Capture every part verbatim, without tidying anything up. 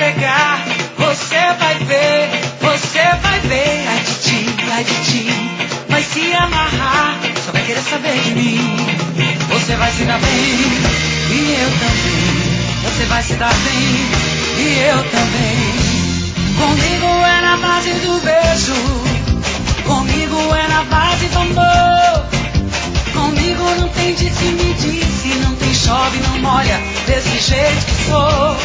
pegar, você vai ver, você vai ver. Ai de ti, ai de ti, vai se amarrar, só vai querer saber de mim. Você vai se dar bem, e eu também. Você vai se dar bem, e eu também. Comigo é na base do beijo, comigo é na base do amor. Comigo não tem disse-me disse, não tem chove, não molha, desse jeito que sou.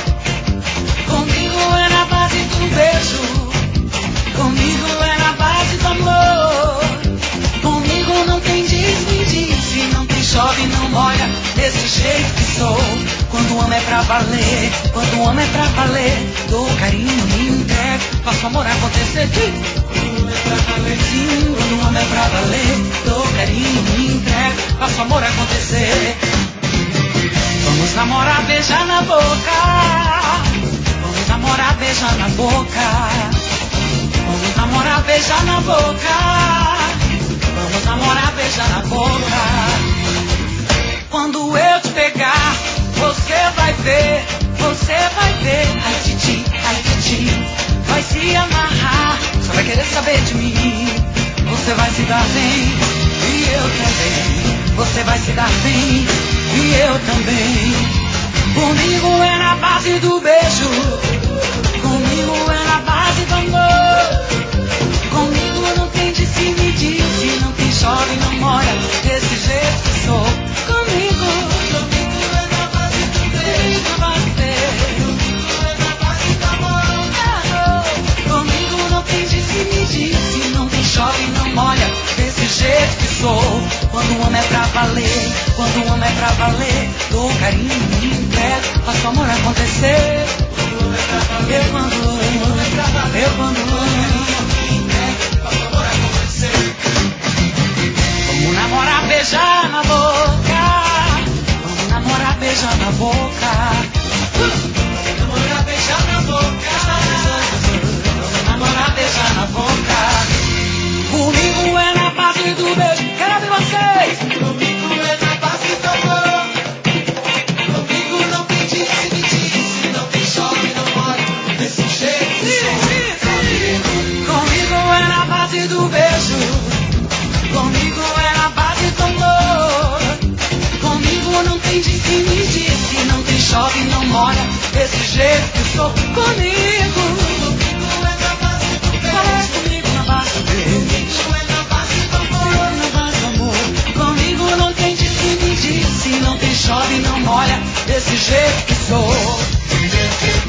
Comigo é na base do beijo, comigo é na base do amor. Comigo não tem disse-me disse, não tem chove, não molha, desse jeito que sou. Quando o amo é pra valer, quando o amo é pra valer, dou carinho, me entrego, faço amor acontecer. Quando o amo é pra valer, sim, quando o amo é pra valer, dou carinho, me entrego, faço amor acontecer. Vamos namorar, beijar na boca. Vamos namorar, beijar na boca. Vamos namorar, beijar na boca. Vamos namorar, beijar na boca. Quando eu te pegar, você vai ver, você vai ver. Ai de ti, ai de ti, vai se amarrar, só vai querer saber de mim. Você vai se dar bem, e eu também. Você vai se dar bem, e eu também. Comigo é na base do beijo, comigo é na base do amor. Comigo não tem disse-me disse, não tem chove, não molha, desse jeito que sou. Comigo, comigo é na base do beijo, na base do beijo. Comigo é na base do amor. Comigo não tem disse-me disse, não tem chove, não molha, desse jeito que sou. Quando o amo é pra valer, quando o amo é pra valer, dou carinho, me entrego, faço amor acontecer. Quando o amo é pra valer, quando o amo é pra valer, eu quando amo, me entrego, faço amor acontecer. Vamos namorar, beijar na boca. Vamos namorar, beijar na boca. Vamos namorar, beijar na boca. Vamos namorar, beijar na boca. Comigo é na base do beijo. Quero ver vocês. Comigo é na base do amor. Comigo não tem disse-me disse, não tem chove, não molha, desse jeito que sou. Comigo é na base do beijo. Comigo é na base do amor. Comigo não tem disse-me disse, não tem chove, não molha, desse jeito que sou. Comigo, comigo é na base do beijo. Fala comigo na base do beijo. Comigo é na base do amor, na base do amor. Comigo não tem disse-me disse, não tem chove, não molha, desse jeito que sou.